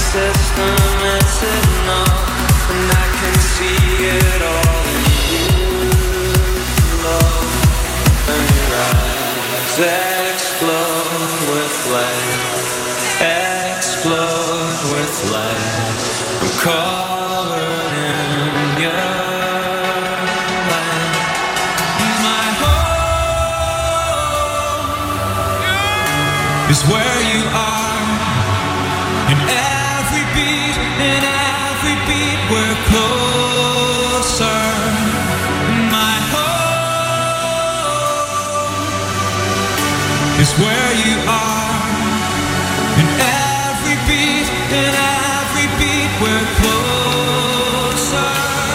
system is enough, and I can see it all in you. Love and your eyes explode with light, explode with light. I'm covered in your light. My home is where you are. We're closer. My home is where you are. In every beat, we're closer.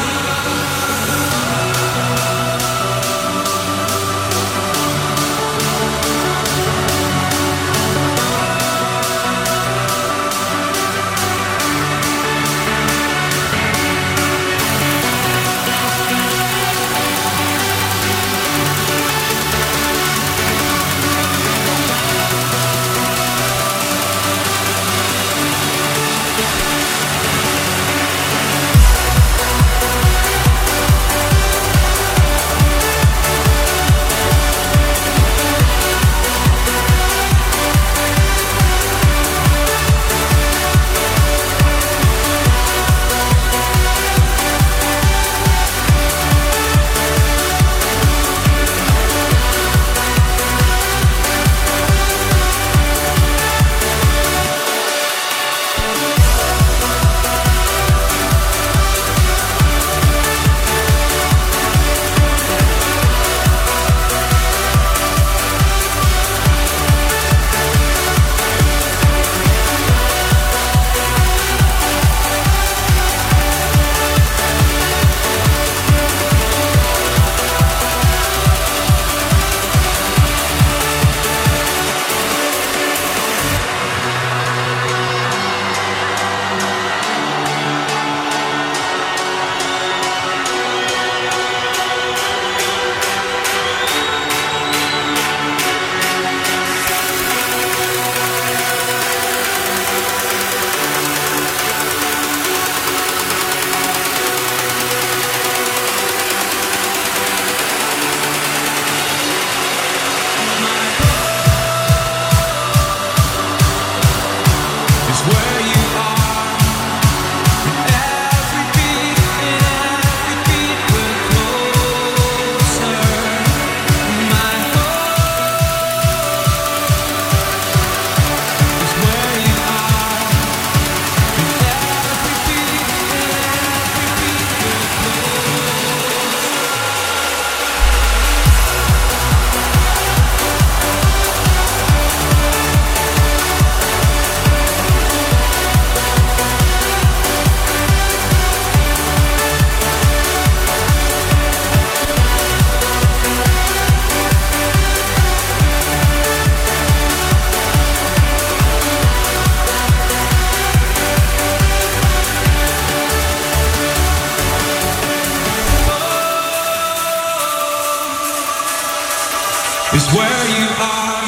Is where you are.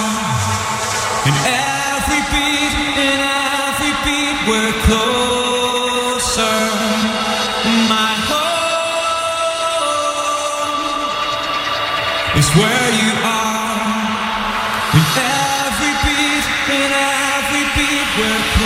In every beat, we're closer. My home is where you are. In every beat, we're closer.